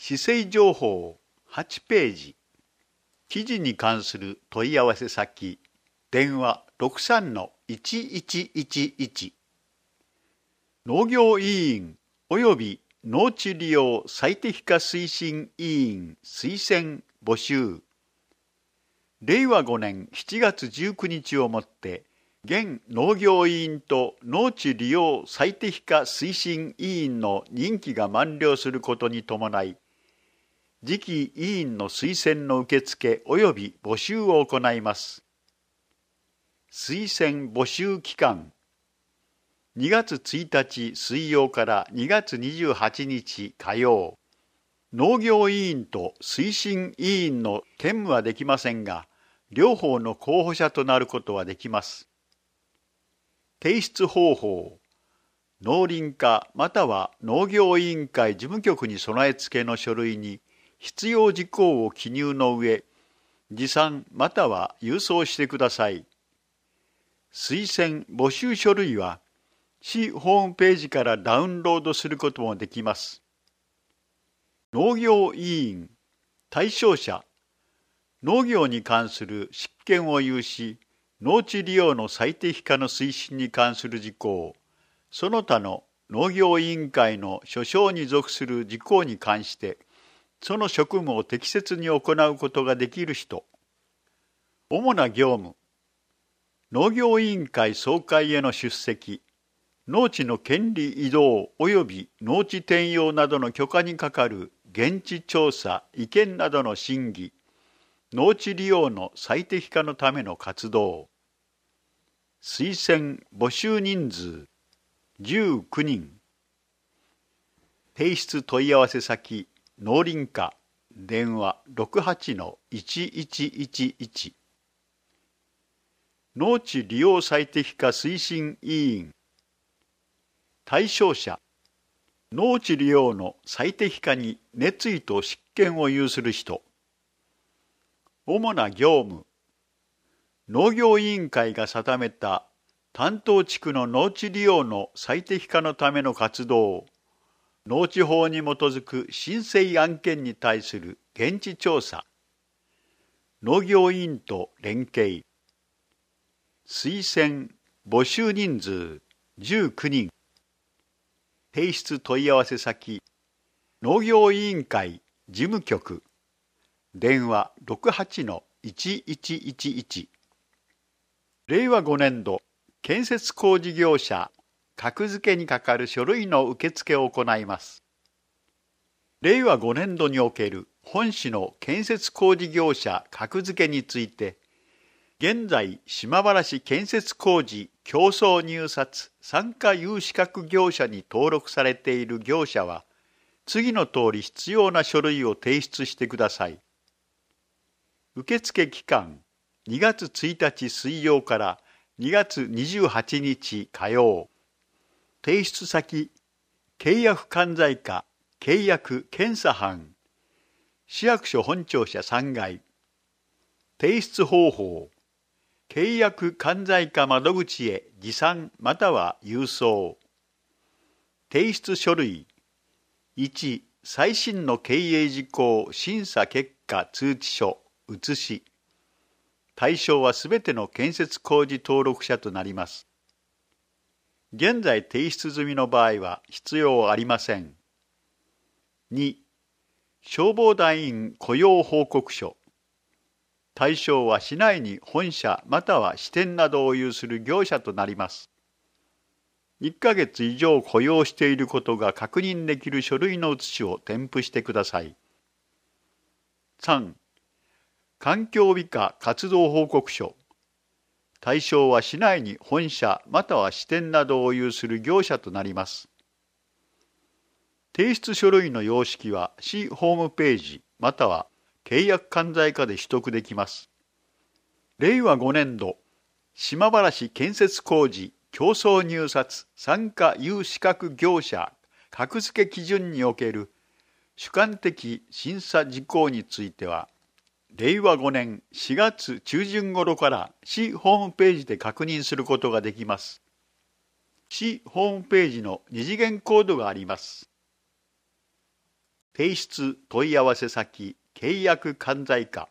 市政情報8ページ。記事に関する問い合わせ先、電話 63-1111。農業委員及び農地利用最適化推進委員推薦募集。令和5年7月19日をもって、現農業委員と農地利用最適化推進委員の任期が満了することに伴い、次期委員の推薦の受付及び募集を行います。推薦募集期間、2月1日水曜から2月28日火曜。農業委員と推進委員の兼務はできませんが、両方の候補者となることはできます。提出方法、農林課または農業委員会事務局に備え付けの書類に必要事項を記入の上、持参または郵送してください。推薦募集書類は、市ホームページからダウンロードすることもできます。農業委員、対象者、農業に関する執権を有し、農地利用の最適化の推進に関する事項、その他の農業委員会の所掌に属する事項に関して、その職務を適切に行うことができる人。主な業務、農業委員会総会への出席、農地の権利移動及び農地転用などの許可に係る現地調査・意見などの審議、農地利用の最適化のための活動。推薦募集人数19人。提出問い合わせ先、農林課、電話 68-1111。農地利用最適化推進委員。対象者、農地利用の最適化に熱意と執権を有する人。主な業務、農業委員会が定めた担当地区の農地利用の最適化のための活動、農地法に基づく申請案件に対する現地調査、農業委員と連携。推薦募集人数19人。提出問い合わせ先、農業委員会事務局、電話 68-1111。令和5年度、建設工事業者、格付けに係る書類の受付を行います。令和5年度における本市の建設工事業者格付けについて、現在、島原市建設工事競争入札参加有資格業者に登録されている業者は、次の通り必要な書類を提出してください。受付期間、2月1日水曜から2月28日火曜。提出先、契約管財課、契約検査班、市役所本庁舎3階。提出方法、契約管財課窓口へ持参または郵送。提出書類、1、最新の経営事項審査結果通知書、写し。対象はすべての建設工事登録者となります。現在提出済みの場合は必要ありません。2、消防団員雇用報告書。対象は市内に本社または支店などを有する業者となります。1ヶ月以上雇用していることが確認できる書類の写しを添付してください。3、環境美化活動報告書。対象は市内に本社または支店などを有する業者となります。提出書類の様式は市ホームページまたは契約管財課で取得できます。令和5年度、島原市建設工事競争入札参加有資格業者格付け基準における主観的審査事項については、令和5年4月中旬頃から市ホームページで確認することができます。市ホームページの二次元コードがあります。 提出問い合わせ先、契約管財課。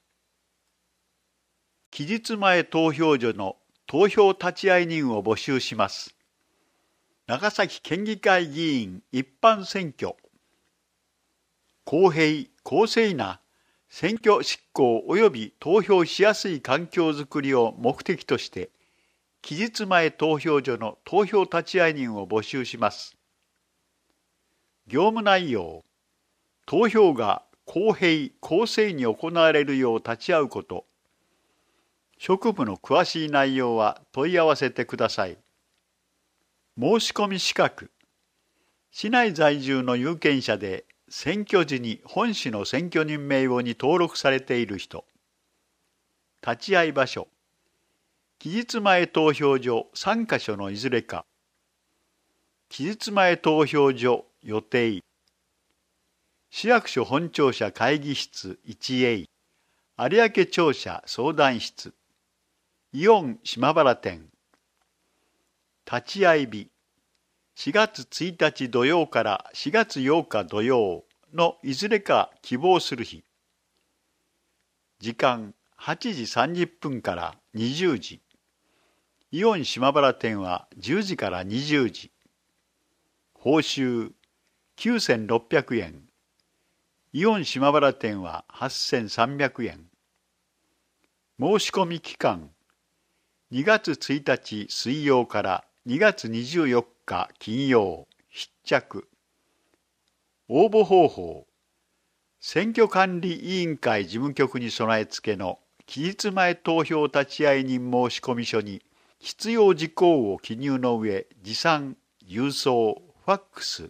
期日前投票所の投票立会人を募集します。長崎県議会議員一般選挙。公平・公正な選挙執行及び投票しやすい環境づくりを目的として、期日前投票所の投票立会人を募集します。業務内容、投票が公平・公正に行われるよう立ち会うこと。職務の詳しい内容は問い合わせてください。申し込み資格、市内在住の有権者で選挙時に本市の選挙人名簿に登録されている人。立ち会い場所、期日前投票所3カ所のいずれか。期日前投票所予定。市役所本庁舎会議室 1A、有明庁舎相談室、イオン島原店。立ち会い日、4月1日土曜から4月8日土曜のいずれか希望する日。時間8時30分から20時。イオン島原店は10時から20時。報酬9600円。イオン島原店は8300円。申し込み期間2月1日水曜から2月24日金曜。必着。応募方法、選挙管理委員会事務局に備え付けの期日前投票立会人申込書に必要事項を記入の上、持参、郵送、ファックス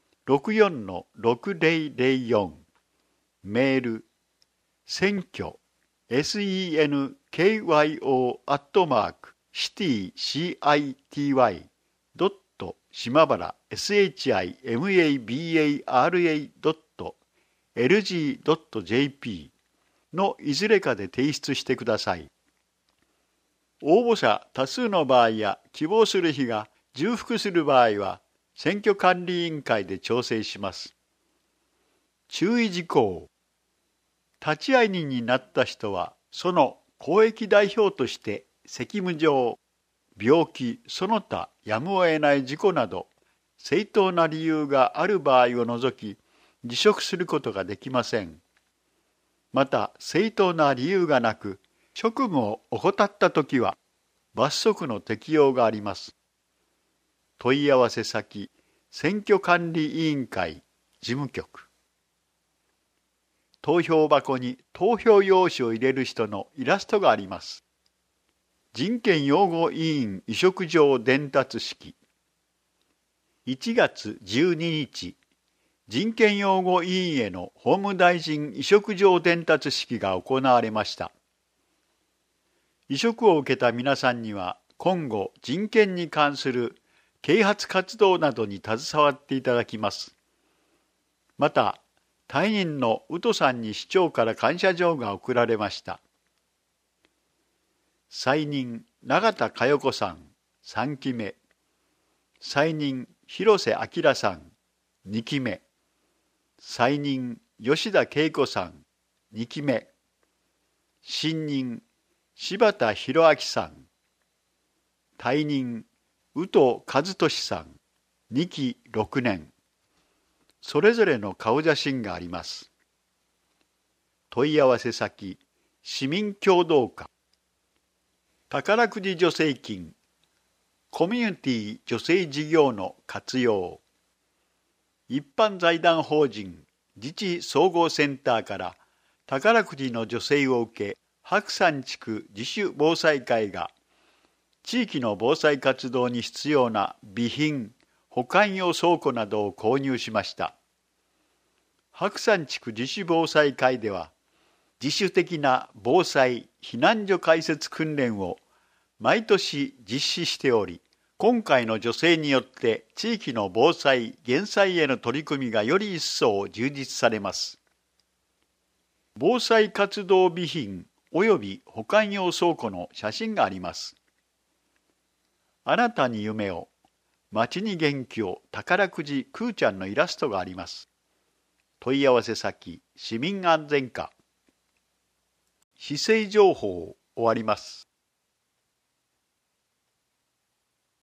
64-6004、メール、選挙、senkycity.shimabara.lg.jp のいずれかで提出してください。応募者多数の場合や希望する日が重複する場合は選挙管理委員会で調整します。注意事項。立会人になった人はその公益代表として責務上、病気その他やむを得ない事故など正当な理由がある場合を除き辞職することができません。また正当な理由がなく職務を怠ったときは罰則の適用があります。問い合わせ先、選挙管理委員会事務局。投票箱に投票用紙を入れる人のイラストがあります。人権擁護委員委嘱状伝達式。1月12日、人権擁護委員への法務大臣委嘱状伝達式が行われました。委嘱を受けた皆さんには、今後人権に関する啓発活動などに携わっていただきます。また、退任の宇都さんに市長から感謝状が贈られました。再任、永田佳代子さん、3期目。再任、広瀬明さん、2期目。再任、吉田恵子さん、2期目。新任、柴田博明さん。退任、宇都和俊さん、2期6年。それぞれの顔写真があります。問い合わせ先、市民協同課。宝くじ助成金、コミュニティ助成事業の活用。一般財団法人自治総合センターから宝くじの助成を受け、白山地区自主防災会が地域の防災活動に必要な備品、保管用倉庫などを購入しました。白山地区自主防災会では、自主的な防災・避難所開設訓練を毎年実施しており、今回の助成によって地域の防災・減災への取り組みがより一層充実されます。防災活動備品及び保管用倉庫の写真があります。あなたに夢を、町に元気を宝くじくーちゃんのイラストがあります。 問い合わせ先市民安全課市政情報終わります。